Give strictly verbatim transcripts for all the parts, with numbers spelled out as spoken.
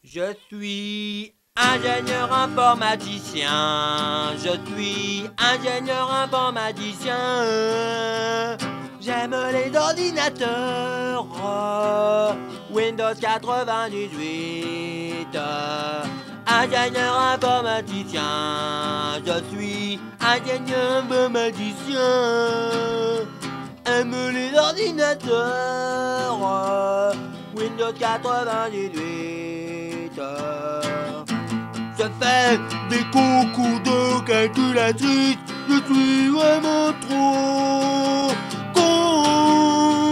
Je suis ingénieur informaticien. Je suis ingénieur informaticien. J'aime les ordinateurs. Windows quatre-vingt-dix-huit. Ingénieur informaticien. Je suis ingénieur informaticien. Aime les ordinateurs. Windows quatre-vingt-dix-huit. Je fais des concours de calculatrice. Je suis vraiment trop con.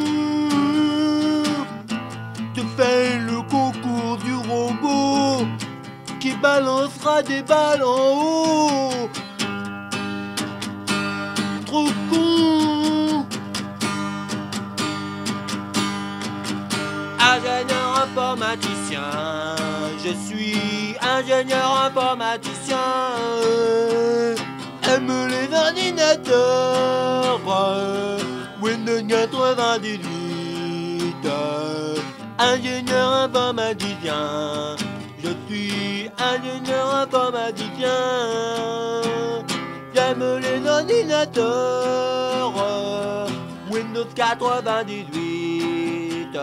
Je fais le concours du robot qui balancera des balles en haut. Trop con. Ingénieur informaticien, je suis ingénieur informaticien. Aime les ordinateurs. Windows quatre-vingt-dix-huit. Ingénieur informaticien, je suis ingénieur informaticien. J'aime les ordinateurs. Windows quatre-vingt-dix-huit.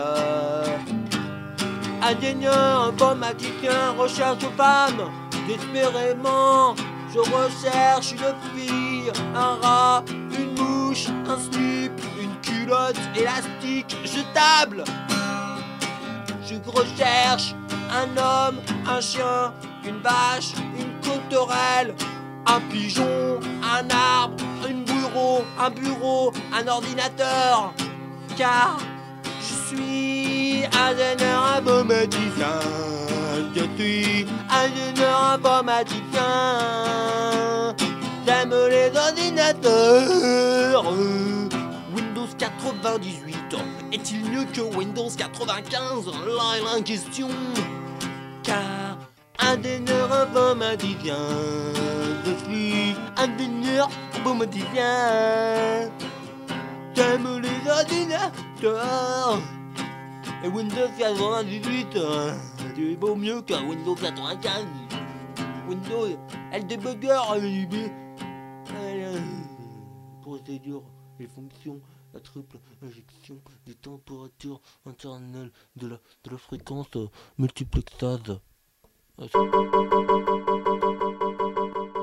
Ingénieur informaticien, recherche femme. Désespérément, je recherche une fille, un rat, une mouche, un slip, une culotte élastique jetable. Je recherche un homme, un chien, une vache, une sauterelle, un pigeon, un arbre, un bureau, un bureau, un ordinateur. Car je suis ingénieur informaticien. Je suis ingénieur informaticien. J'aime les ordinateurs. Windows quatre-vingt-dix-huit est-il mieux que Windows quatre-vingt-quinze? Là est la question. Car ingénieur informaticien, je suis ingénieur informaticien. J'aime les ordinateurs. Et Windows quatre-vingt-dix-huit, c'est beau mieux que Windows quatre-vingt-quinze. Windows, elle débugger, procédure, les fonctions, la triple injection des températures internelles de la, de la fréquence multiplexage.